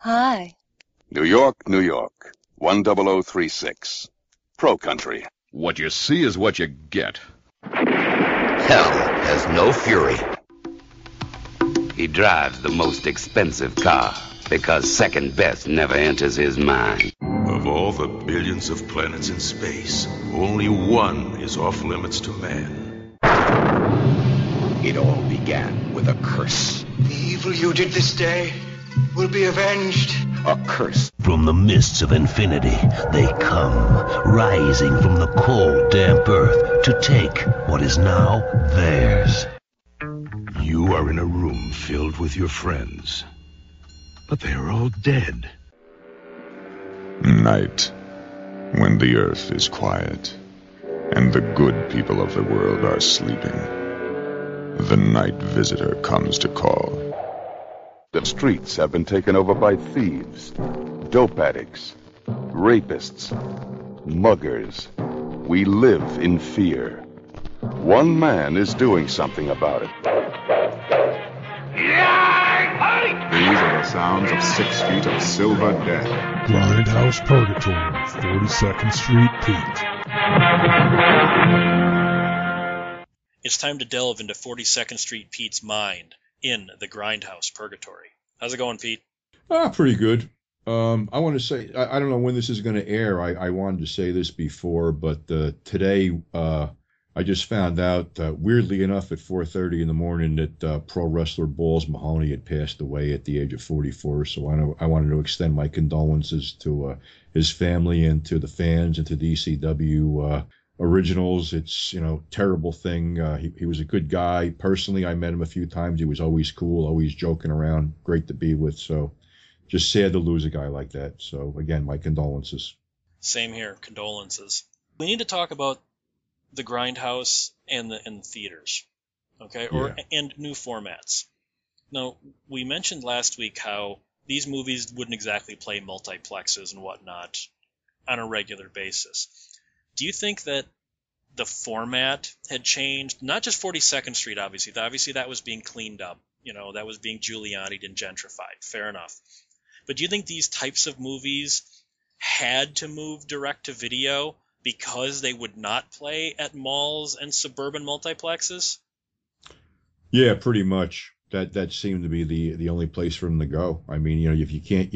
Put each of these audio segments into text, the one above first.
Hi. New York, New York. 10036. Pro Country. What you see is what you get. Hell has no fury. He drives the most expensive car because second best never enters his mind. Of all the billions of planets in space, only one is off limits to man. It all began with a curse. The evil you did this day will be avenged. A curse. From the mists of infinity, they come, rising from the cold, damp earth, to take what is now theirs. You are in a room filled with your friends, but they are all dead. Night, when the earth is quiet, and the good people of the world are sleeping, the night visitor comes to call. The streets have been taken over by thieves, dope addicts, rapists, muggers. We live in fear. One man is doing something about it. These are the sounds of 6 feet of silver death. Grindhouse Purgatory, 42nd Street, Pete. It's time to delve into 42nd Street Pete's mind in the Grindhouse Purgatory. How's it going, Pete? Pretty good. I want to say, I don't know when this is going to air. I wanted to say this before, but today I just found out, weirdly enough, at 4:30 in the morning that pro wrestler Balls Mahoney had passed away at the age of 44. So I wanted to extend my condolences to his family and to the fans and to the ECW originals. It's, terrible thing. He was a good guy. Personally, I met him a few times. He was always cool, always joking around, great to be with. So just sad to lose a guy like that. So again, my condolences. Same here. Condolences. We need to talk about the Grindhouse and the theaters, okay, and new formats. Now, we mentioned last week how these movies wouldn't exactly play multiplexes and whatnot on a regular basis. Do you think that the format had changed? Not just 42nd Street, obviously. Obviously, that was being cleaned up. That was being Giuliani'd and gentrified. Fair enough. But do you think these types of movies had to move direct to video because they would not play at malls and suburban multiplexes? Yeah, pretty much. That seemed to be the only place for them to go. I mean, if you can't,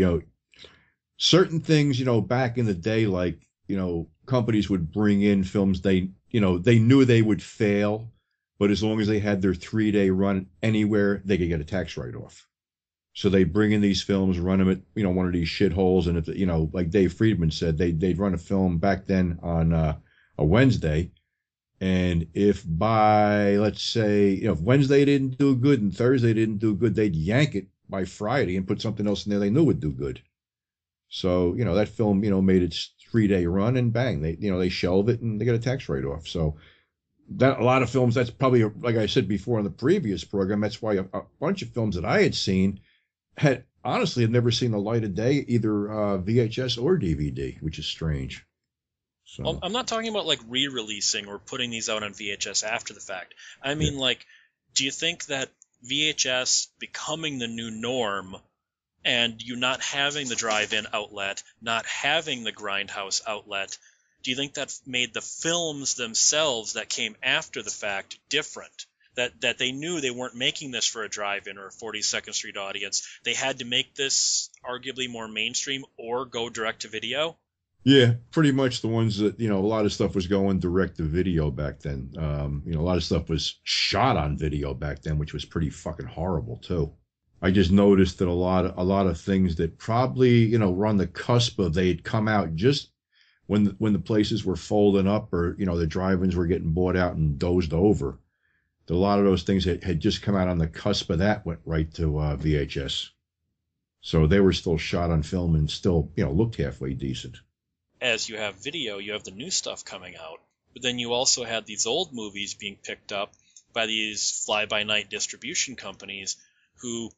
certain things, back in the day, like, companies would bring in films they knew they would fail, but as long as they had their 3-day run anywhere, they could get a tax write-off. So they bring in these films, run them at, one of these shitholes. And if, like Dave Friedman said, they'd run a film back then on a Wednesday. And if by, let's say, if Wednesday didn't do good and Thursday didn't do good, they'd yank it by Friday and put something else in there they knew would do good. So, that film, made its 3-day run and bang, they shelve it and they get a tax write-off. So that a lot of films, that's probably, like I said before in the previous program, that's why a bunch of films that I had seen had never seen the light of day, either VHS or DVD, which is strange. So well, I'm not talking about like re-releasing or putting these out on VHS after the fact. I mean, do you think that VHS becoming the new norm and you not having the drive-in outlet, not having the Grindhouse outlet, do you think that made the films themselves that came after the fact different? That they knew they weren't making this for a drive-in or a 42nd Street audience. They had to make this arguably more mainstream or go direct to video? Yeah, pretty much the ones that, a lot of stuff was going direct to video back then. A lot of stuff was shot on video back then, which was pretty fucking horrible too. I just noticed that a lot of things that probably, were on the cusp of, they'd come out just when the places were folding up or, the drive-ins were getting bought out and dozed over. A lot of those things that had just come out on the cusp of that went right to VHS. So they were still shot on film and still, looked halfway decent. As you have video, you have the new stuff coming out. But then you also had these old movies being picked up by these fly-by-night distribution companies who,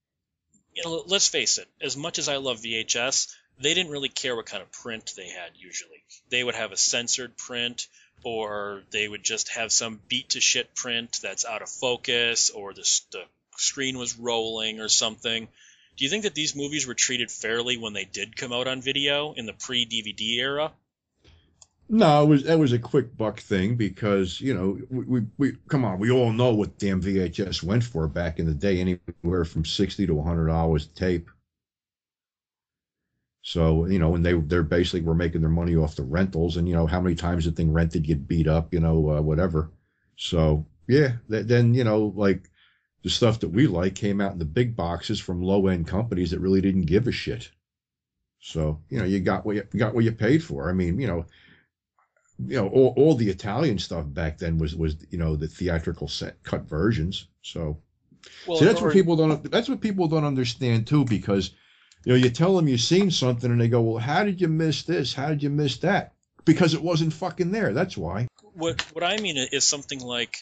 let's face it, as much as I love VHS, they didn't really care what kind of print they had usually. They would have a censored print, or they would just have some beat-to-shit print that's out of focus, or the screen was rolling or something. Do you think that these movies were treated fairly when they did come out on video in the pre-DVD era? No, that was a quick buck thing because, you know, we come on, we all know what damn VHS went for back in the day, anywhere from $60 to $100 a tape. So, you know, and they're basically were making their money off the rentals, and, you know, how many times the thing rented get beat up, you know, whatever. So, yeah, then, you know, like the stuff that we like came out in the big boxes from low-end companies that really didn't give a shit. So, you know, you got what you paid for. I mean, you know, all the Italian stuff back then was you know, the theatrical set cut versions. So, well, see, that's what people don't understand too, because, you know, you tell them you've seen something and they go, well, how did you miss this? How did you miss that? Because it wasn't fucking there. That's why. What I mean is something like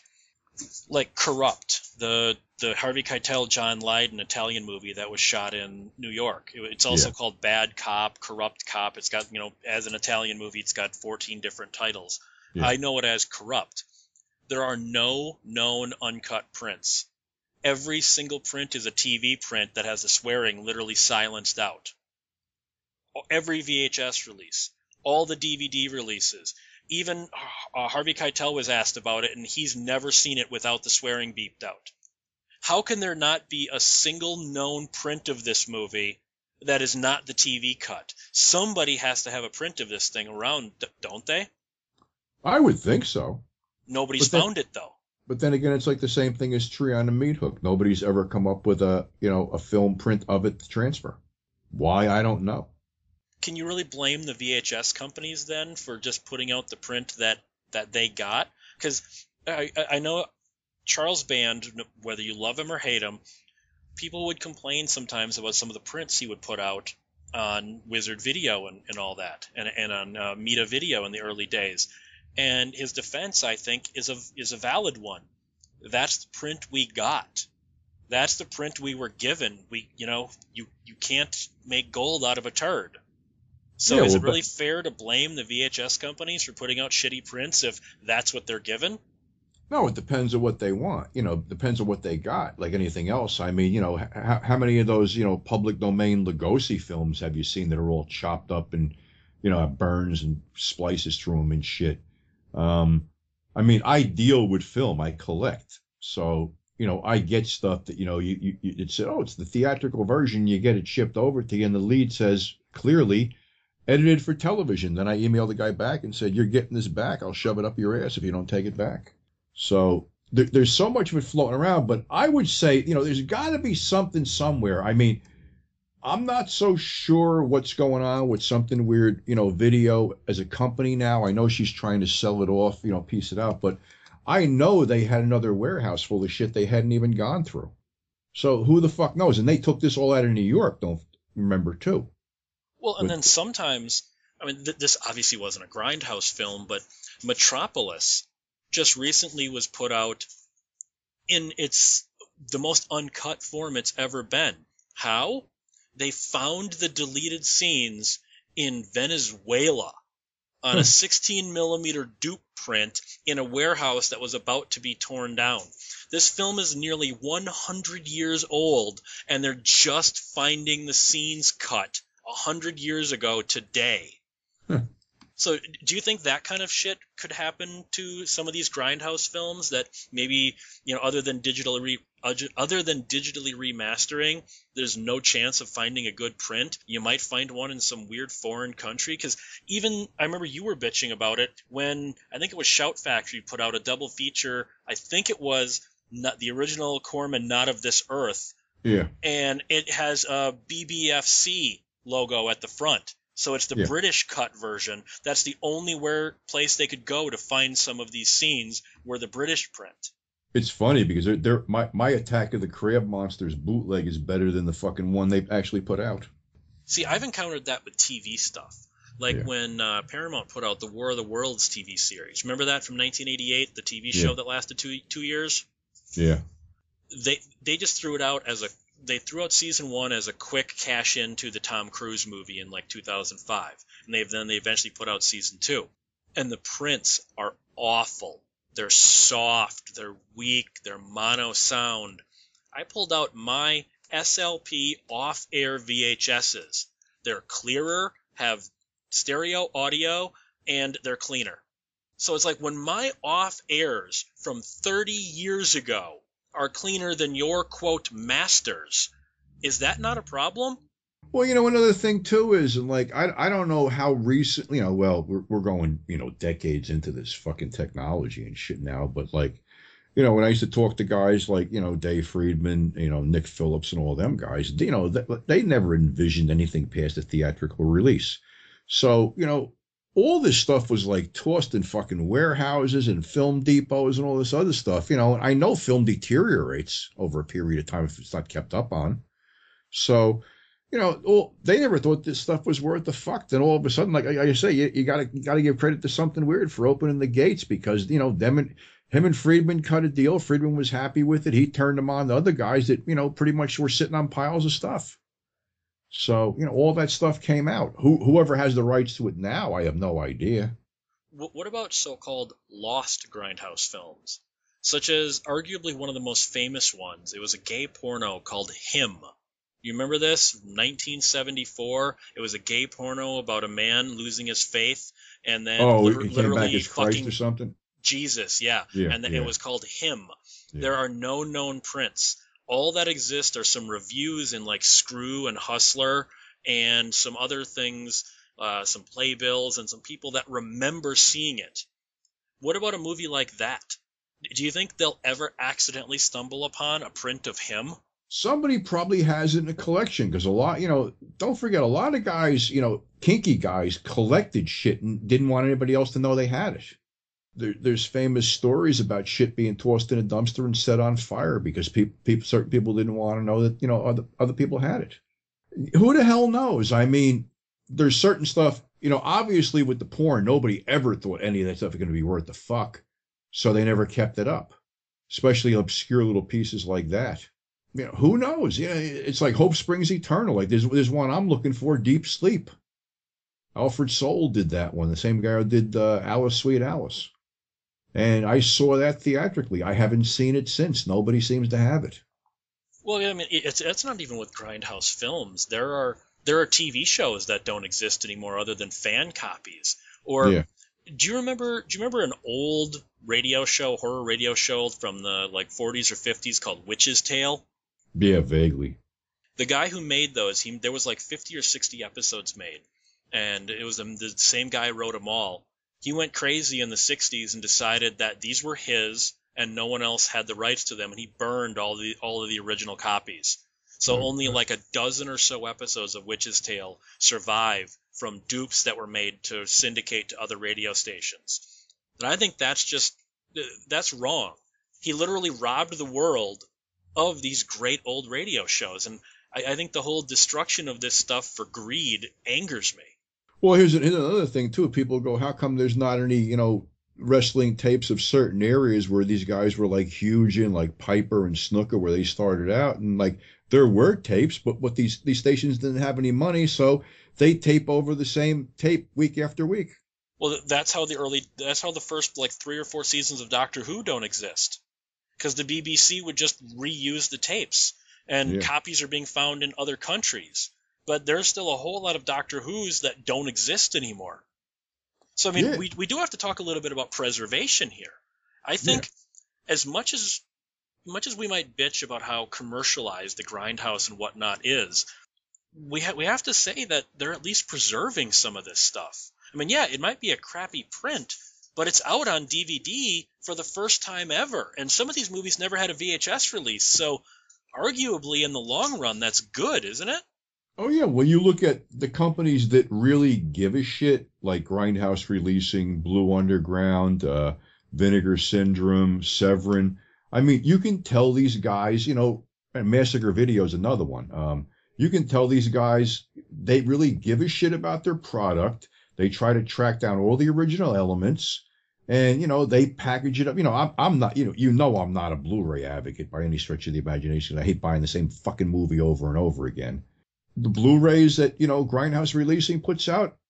Corrupt, the Harvey Keitel, John Lydon Italian movie that was shot in New York. It's also called Bad Cop, Corrupt Cop. It's got, you know, as an Italian movie, it's got 14 different titles. Yeah. I know it as Corrupt. There are no known uncut prints. Every single print is a TV print that has the swearing literally silenced out. Every VHS release, all the DVD releases. Even Harvey Keitel was asked about it, and he's never seen it without the swearing beeped out. How can there not be a single known print of this movie that is not the TV cut? Somebody has to have a print of this thing around, don't they? I would think so. Nobody's found it, though. But then again, it's like the same thing as Tree on the Meat Hook. Nobody's ever come up with a film print of it to transfer. Why, I don't know. Can you really blame the VHS companies then for just putting out the print that they got? Because I know Charles Band, whether you love him or hate him, people would complain sometimes about some of the prints he would put out on Wizard Video and all that, and on Meta Video in the early days. And his defense, I think, is a valid one. That's the print we got. That's the print we were given. You can't make gold out of a turd. So is it really fair to blame the VHS companies for putting out shitty prints if that's what they're given? No, it depends on what they want. You know, depends on what they got. Like anything else. I mean, you know, how many of those, you know, public domain Lugosi films have you seen that are all chopped up and, you know, have burns and splices through them and shit? I mean, I deal with film. I collect. So, you know, I get stuff that, you know, it's the theatrical version. You get it shipped over to you, and the lead says clearly edited for television. Then I emailed the guy back and said, you're getting this back. I'll shove it up your ass if you don't take it back. So there's so much of it floating around, but I would say, you know, there's got to be something somewhere. I mean, I'm not so sure what's going on with Something Weird, you know, Video as a company now. I know she's trying to sell it off, you know, piece it out, but I know they had another warehouse full of shit they hadn't even gone through. So who the fuck knows? And they took this all out of New York, don't remember, too. Well, and then sometimes, I mean, this obviously wasn't a Grindhouse film, but Metropolis just recently was put out in the most uncut form it's ever been. How? They found the deleted scenes in Venezuela on a 16 millimeter dupe print in a warehouse that was about to be torn down. This film is nearly 100 years old, and they're just finding the scenes cut 100 years ago today. So do you think that kind of shit could happen to some of these Grindhouse films that maybe, you know, other than digitally remastering, there's no chance of finding a good print? You might find one in some weird foreign country. Because even, I remember you were bitching about it when, I think it was Shout Factory put out a double feature. I think it was not the original Corman Not of This Earth. Yeah. And it has a BBFC logo at the front. So it's the British cut version. That's the only place they could go to find some of these scenes were the British print. It's funny because my Attack of the Crab Monsters bootleg is better than the fucking one they actually put out. See, I've encountered that with TV stuff. Like when Paramount put out the War of the Worlds TV series. Remember that from 1988, the TV show that lasted two years? Yeah. They just threw it out they threw out season 1 as a quick cash in to the Tom Cruise movie in like 2005. And they eventually put out season 2. And the prints are awful. They're soft, they're weak, they're mono sound. I pulled out my SLP off-air VHSs. They're clearer, have stereo audio, and they're cleaner. So it's like when my off-airs from 30 years ago are cleaner than your, quote, masters, is that not a problem? Well, another thing too is, and like, I don't know how recent, well, we're going, decades into this fucking technology and shit now, but like, when I used to talk to guys like, Dave Friedman, Nick Phillips and all them guys, they never envisioned anything past a theatrical release. So, all this stuff was like tossed in fucking warehouses and film depots and all this other stuff, and I know film deteriorates over a period of time if it's not kept up on. So, they never thought this stuff was worth the fuck. Then all of a sudden, like I say, you gotta give credit to something weird for opening the gates, because him and Friedman cut a deal. Friedman was happy with it. He turned them on to other guys that pretty much were sitting on piles of stuff. So all that stuff came out. Whoever has the rights to it now, I have no idea. What about so-called lost Grindhouse films, such as arguably one of the most famous ones? It was a gay porno called Him. You remember this? 1974. It was a gay porno about a man losing his faith and then he came back as Christ or something. Jesus, yeah. And then it was called Him. Yeah. There are no known prints. All that exists are some reviews in like Screw and Hustler and some other things, some playbills and some people that remember seeing it. What about a movie like that? Do you think they'll ever accidentally stumble upon a print of Him? Somebody probably has it in a collection, because a lot, don't forget, a lot of guys, kinky guys collected shit and didn't want anybody else to know they had it. There's famous stories about shit being tossed in a dumpster and set on fire because certain people didn't want to know that, other people had it. Who the hell knows? I mean, there's certain stuff, obviously with the porn, nobody ever thought any of that stuff was going to be worth the fuck. So they never kept it up, especially obscure little pieces like that. Who knows? It's like hope springs eternal. Like there's one I'm looking for, Deep Sleep. Alfred Soule did that one, the same guy who did Alice, Sweet Alice. And I saw that theatrically. I haven't seen it since. Nobody seems to have it. Well, I mean, it's not even with Grindhouse films. There are TV shows that don't exist anymore other than fan copies. Or do you remember an old horror radio show from the like 40s or 50s called Witch's Tale? Yeah, vaguely. The guy who made those, there was like 50 or 60 episodes made, and it was the same guy wrote them all. He went crazy in the 60s and decided that these were his and no one else had the rights to them, and he burned all of the original copies. So only like a dozen or so episodes of Witch's Tale survive from dupes that were made to syndicate to other radio stations. And I think that's wrong. He literally robbed the world of these great old radio shows, and I think the whole destruction of this stuff for greed angers me. Well, here's another thing, too. People go, how come there's not any, wrestling tapes of certain areas where these guys were, like, huge in, like, Piper and Snooker, where they started out? And, like, there were tapes, but these stations didn't have any money, so they tape over the same tape week after week. Well, that's how the first, like, 3 or 4 seasons of Doctor Who don't exist. Because the BBC would just reuse the tapes, and copies are being found in other countries. But there's still a whole lot of Doctor Who's that don't exist anymore. So, I mean, we do have to talk a little bit about preservation here. I think as much as we might bitch about how commercialized the Grindhouse and whatnot is, we have to say that they're at least preserving some of this stuff. I mean, it might be a crappy print, but it's out on DVD for the first time ever. And some of these movies never had a VHS release. So arguably in the long run, that's good, isn't it? Oh, yeah. Well, you look at the companies that really give a shit, like Grindhouse Releasing, Blue Underground, Vinegar Syndrome, Severin. I mean, you can tell these guys, and Massacre Video is another one. You can tell these guys, they really give a shit about their product. They try to track down all the original elements, and, they package it up. I'm not, I'm not a Blu-ray advocate by any stretch of the imagination. I hate buying the same fucking movie over and over again. The Blu-rays that, Grindhouse Releasing puts out,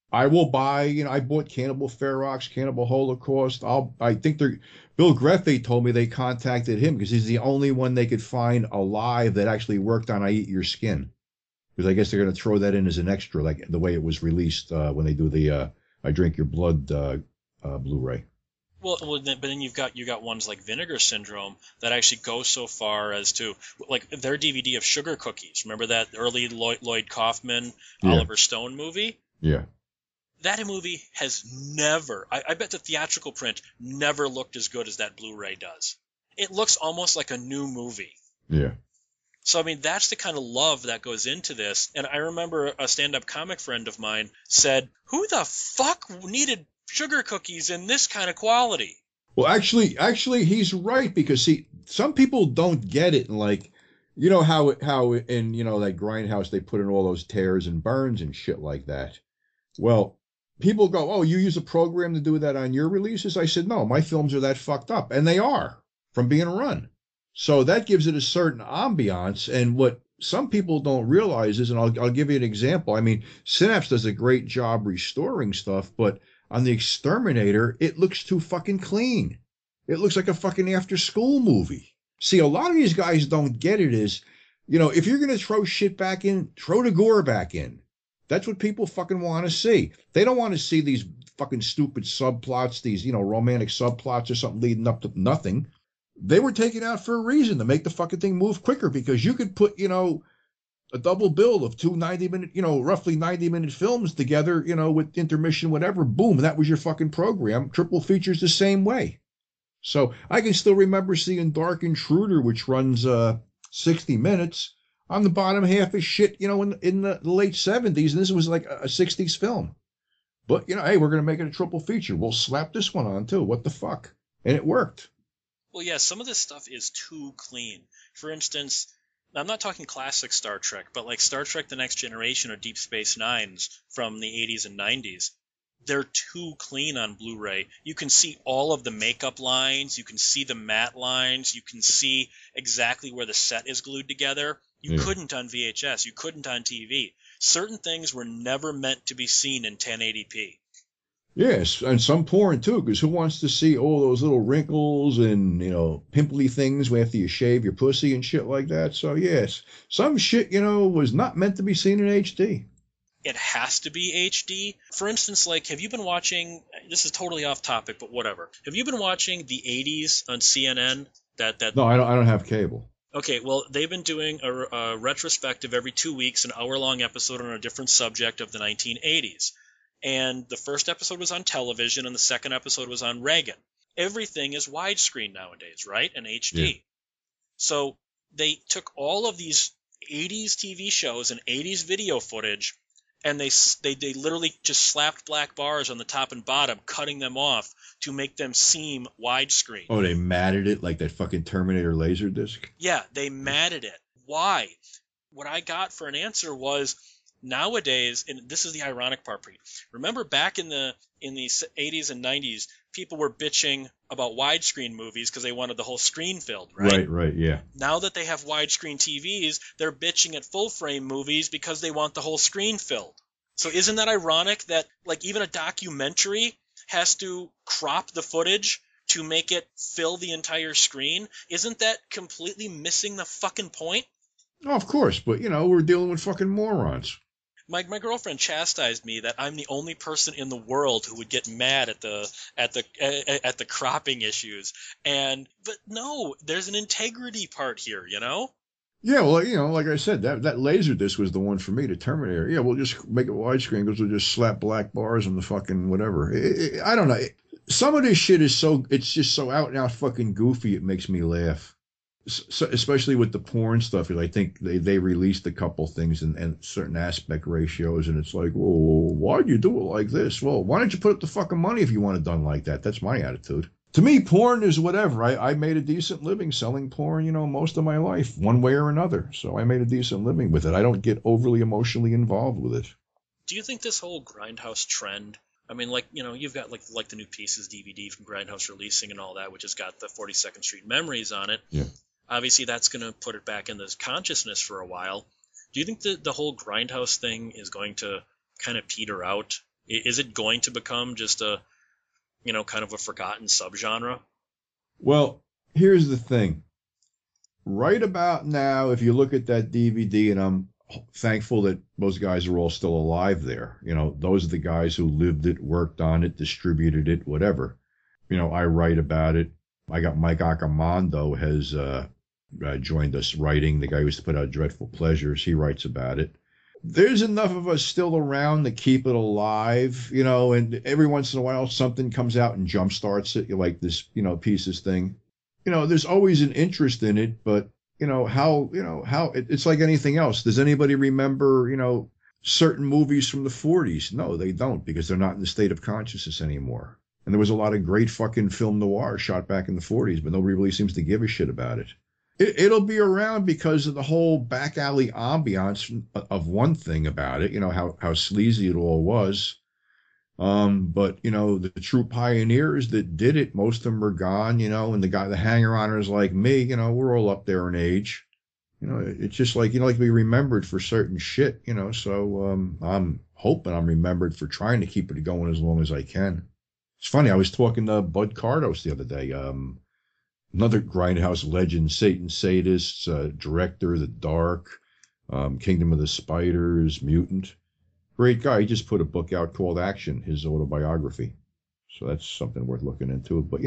I will buy, I bought Cannibal Ferox, Cannibal Holocaust. I think Bill Greffe told me they contacted him because he's the only one they could find alive that actually worked on I Eat Your Skin. Because I guess they're going to throw that in as an extra, like the way it was released when they do the I Drink Your Blood Blu-ray. Well, but then you've got ones like Vinegar Syndrome that actually go so far as to, like, their DVD of Sugar Cookies. Remember that early Lloyd Kaufman, Oliver Stone movie? Yeah. That movie has never, I bet the theatrical print never looked as good as that Blu-ray does. It looks almost like a new movie. Yeah. So, I mean, that's the kind of love that goes into this. And I remember a stand-up comic friend of mine said, who the fuck needed Sugar Cookies in this kind of quality? Well, actually, he's right, because some people don't get it. And like, how in that Grindhouse they put in all those tears and burns and shit like that. Well, people go, oh, you use a program to do that on your releases? I said, no, my films are that fucked up, and they are from being run. So that gives it a certain ambiance. And what some people don't realize is, and I'll give you an example. I mean, Synapse does a great job restoring stuff, but on the Exterminator, it looks too fucking clean. It looks like a fucking after-school movie. See, a lot of these guys don't get it is, if you're going to throw shit back in, throw the gore back in. That's what people fucking want to see. They don't want to see these fucking stupid subplots, these, romantic subplots or something leading up to nothing. They were taken out for a reason, to make the fucking thing move quicker, because you could put, a double bill of two 90-minute, roughly 90-minute films together, with intermission, whatever. Boom, that was your fucking program. Triple features the same way. So I can still remember seeing Dark Intruder, which runs 60 minutes, on the bottom half of shit, in the late 70s, and this was like a 60s film. But, hey, we're going to make it a triple feature. We'll slap this one on, too. What the fuck? And it worked. Well, yeah, some of this stuff is too clean. For instance, I'm not talking classic Star Trek, but like Star Trek The Next Generation or Deep Space Nines from the 80s and 90s. They're too clean on Blu-ray. You can see all of the makeup lines. You can see the matte lines. You can see exactly where the set is glued together. You couldn't on VHS. You couldn't on TV. Certain things were never meant to be seen in 1080p. Yes, and some porn too, because who wants to see all those little wrinkles and, pimply things after you shave your pussy and shit like that? So, yes, some shit, was not meant to be seen in HD. It has to be HD. For instance, like, have you been watching, this is totally off topic, but whatever. Have you been watching the 80s on CNN? No, I don't have cable. Okay, well, they've been doing a retrospective every 2 weeks, an hour-long episode on a different subject of the 1980s. And the first episode was on television, and the second episode was on Reagan. Everything is widescreen nowadays, right? And HD. Yeah. So they took all of these 80s TV shows and 80s video footage, and they literally just slapped black bars on the top and bottom, cutting them off to make them seem widescreen. Oh, they matted it like that fucking Terminator Laserdisc? Yeah, they matted it. Why? What I got for an answer was, nowadays, and this is the ironic part, Preet. Remember back in the 80s and 90s, people were bitching about widescreen movies because they wanted the whole screen filled, right? Right, yeah. Now that they have widescreen TVs, they're bitching at full-frame movies because they want the whole screen filled. So isn't that ironic that, like, even a documentary has to crop the footage to make it fill the entire screen? Isn't that completely missing the fucking point? Oh, of course, but, we're dealing with fucking morons. My girlfriend chastised me that I'm the only person in the world who would get mad at the cropping issues, but no, there's an integrity part here, Yeah, well, like I said, that Laserdisc was the one for me, the Terminator. Yeah, we'll just make it widescreen because we'll just slap black bars on the fucking whatever. I don't know. Some of this shit is it's just so out and out fucking goofy. It makes me laugh. So, especially with the porn stuff, I think they released a couple things and certain aspect ratios, and it's like, well, why'd you do it like this? Well, why don't you put up the fucking money if you want it done like that? That's my attitude. To me, porn is whatever. I made a decent living selling porn, most of my life, one way or another. So I made a decent living with it. I don't get overly emotionally involved with it. Do you think this whole Grindhouse trend, I mean, like, you've got like the New Pieces DVD from Grindhouse releasing and all that, which has got the 42nd Street Memories on it. Yeah. Obviously, that's going to put it back in this consciousness for a while. Do you think that the whole Grindhouse thing is going to kind of peter out Is it going to become just a, kind of a forgotten subgenre? Well, here's the thing. Right about now, if you look at that DVD, and I'm thankful that those guys are all still alive there. Those are the guys who lived it, worked on it, distributed it, whatever. I write about it. I got Mike Accomando has joined us writing. The guy who used to put out Dreadful Pleasures, he writes about it. There's enough of us still around to keep it alive, and every once in a while something comes out and jumpstarts it, like this, Pieces thing. There's always an interest in it, but how it's like anything else. Does anybody remember, certain movies from the 40s? No, they don't, because they're not in the state of consciousness anymore. And there was a lot of great fucking film noir shot back in the 40s, but nobody really seems to give a shit about it. It'll be around because of the whole back alley ambiance of one thing about it, how sleazy it all was. But the true pioneers that did it, most of them are gone, and the hanger-oners like me, we're all up there in age. It's just like, like to be remembered for certain shit, so I'm hoping I'm remembered for trying to keep it going as long as I can. It's funny, I was talking to Bud Cardos the other day, another Grindhouse legend, Satan Sadists, director, The Dark, Kingdom of the Spiders, Mutant. Great guy. He just put a book out called Action, his autobiography. So that's something worth looking into. But,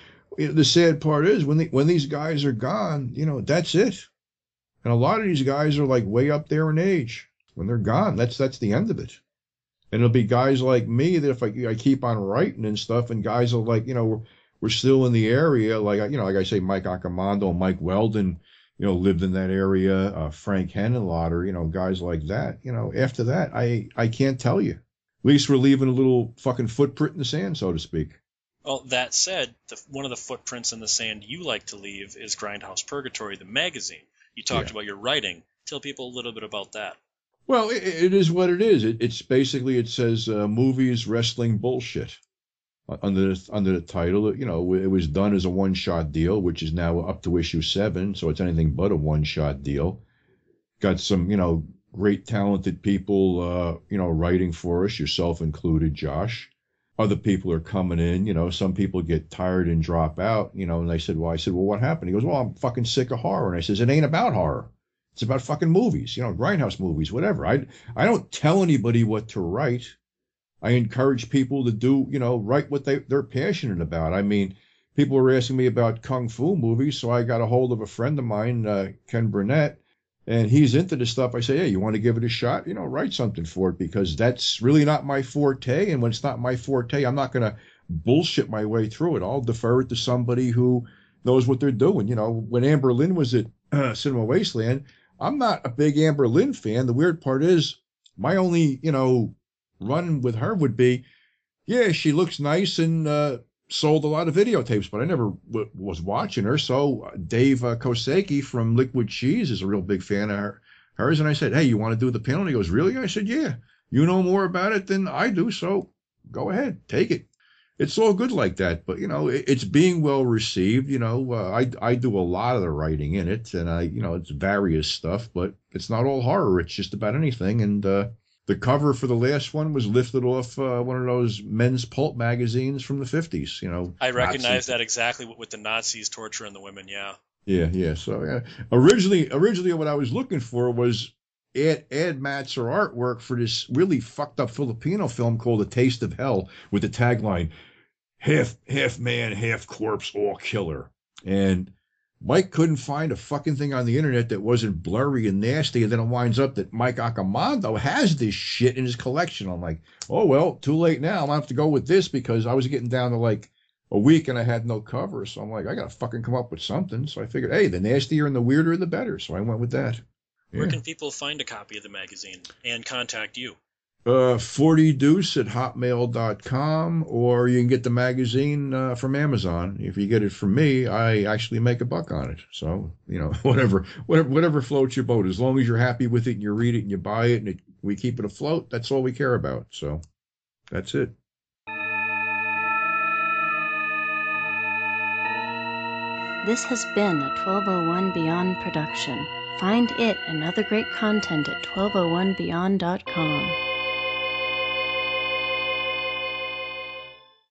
the sad part is when these guys are gone, that's it. And a lot of these guys are like way up there in age. When they're gone, that's the end of it. And it'll be guys like me that if I keep on writing and stuff, and guys are like, we're still in the area. Like, like I say, Mike Accomando, Mike Weldon, lived in that area. Frank Henenlotter, guys like that. After that, I can't tell you. At least we're leaving a little fucking footprint in the sand, so to speak. Well, that said, one of the footprints in the sand you like to leave is Grindhouse Purgatory, the magazine. You talked about your writing. Tell people a little bit about that. Well, it is what it is. It's basically, it says movies, wrestling, bullshit under the title. It was done as a one-shot deal, which is now up to issue 7, so it's anything but a one-shot deal. Got some, great talented people, writing for us, yourself included, Josh. Other people are coming in, some people get tired and drop out, and I said, well, what happened? He goes, well, I'm fucking sick of horror. And I says, it ain't about horror. It's about fucking movies, Grindhouse movies, whatever. I don't tell anybody what to write. I encourage people to do, write what they're passionate about. I mean, people were asking me about Kung Fu movies, so I got a hold of a friend of mine, Ken Burnett, and he's into this stuff. I say, hey, you want to give it a shot? Write something for it, because that's really not my forte. And when it's not my forte, I'm not going to bullshit my way through it. I'll defer it to somebody who knows what they're doing. When Amber Lynn was at Cinema Wasteland, I'm not a big Amber Lynn fan. The weird part is my only, run with her would be, yeah, she looks nice and sold a lot of videotapes, but I never was watching her. So Dave Koseki from Liquid Cheese is a real big fan of hers. And I said, hey, you want to do the panel? And he goes, really? I said, yeah, you know more about it than I do, so go ahead, take it. It's all good like that, but it's being well received. I do a lot of the writing in it, and it's various stuff, but it's not all horror. It's just about anything. And the cover for the last one was lifted off one of those men's pulp magazines from the 50s. I recognize that exactly with the Nazis torturing the women. Yeah. Yeah. So originally, what I was looking for was Ed Matzer artwork for this really fucked up Filipino film called A Taste of Hell, with the tagline, half man, half corpse, all killer. And Mike couldn't find a fucking thing on the internet that wasn't blurry and nasty. And then it winds up that Mike Accomando has this shit in his collection. I'm like, oh, well, too late now. I'm going to have to go with this, because I was getting down to like a week and I had no cover. So I'm like, I got to fucking come up with something. So I figured, hey, the nastier and the weirder, the better. So I went with that. Where can people find a copy of the magazine and contact you? 40deuce at hotmail.com, or you can get the magazine from Amazon. If you get it from me, I actually make a buck on it. So, whatever floats your boat. As long as you're happy with it and you read it and you buy it and we keep it afloat, that's all we care about. So that's it. This has been a 1201 Beyond production. Find it and other great content at 1201beyond.com.